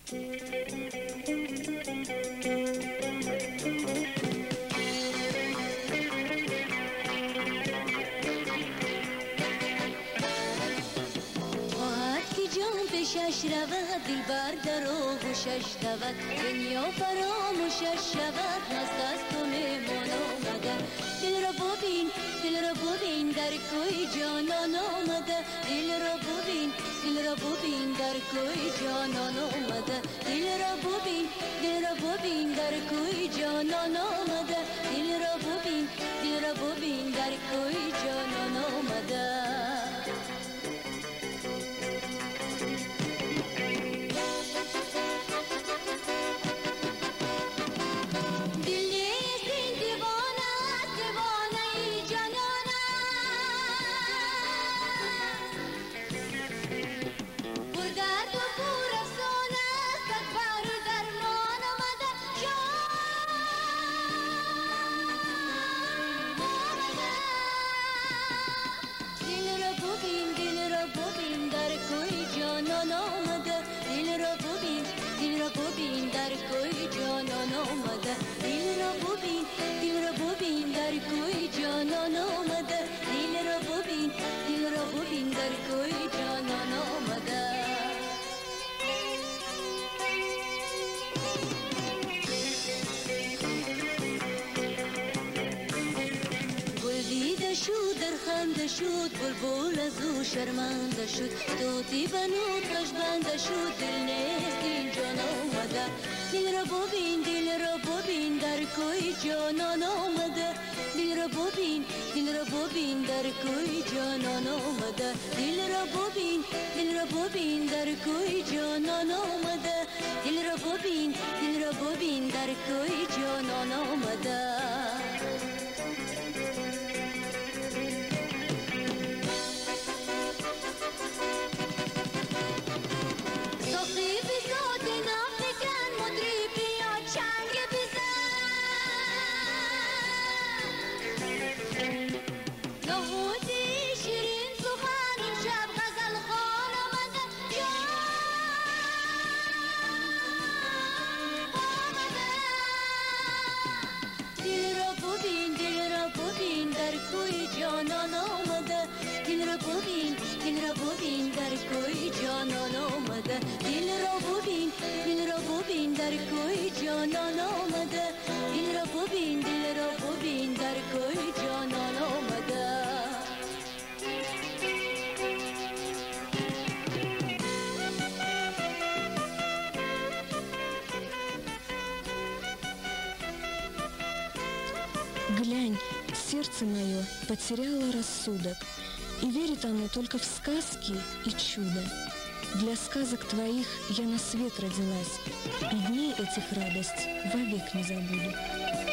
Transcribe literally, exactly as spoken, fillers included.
پیشش رود دلبر در آغوشش دود دنیا فراموشش شود مست از تو مهمان آمده دل را ببین دل را ببین در کوی جانان آمده دل را ببین دل را ببین در کوی جانان آمده دل را ببین دل را ببین در کوی جانان آمده دل را ببین دل را ببین در کوی جانان آمده شد بلبل از او شرمنده شد طوطی بنود کش بنده شد دل نیست این جان آمده دل را ببین دل را ببین در کوی جانان آمده دل را ببین دل را ببین در کوی جانان آمده دل را ببین دل را ببین در کوی جانان آمده دل را ببین دل را ببین در کوی جانان آمده Глянь, сердце мое потеряло рассудок, и верит оно только в сказки и чудо. Для сказок твоих я на свет родилась, и дней этих радость вовек не забуду.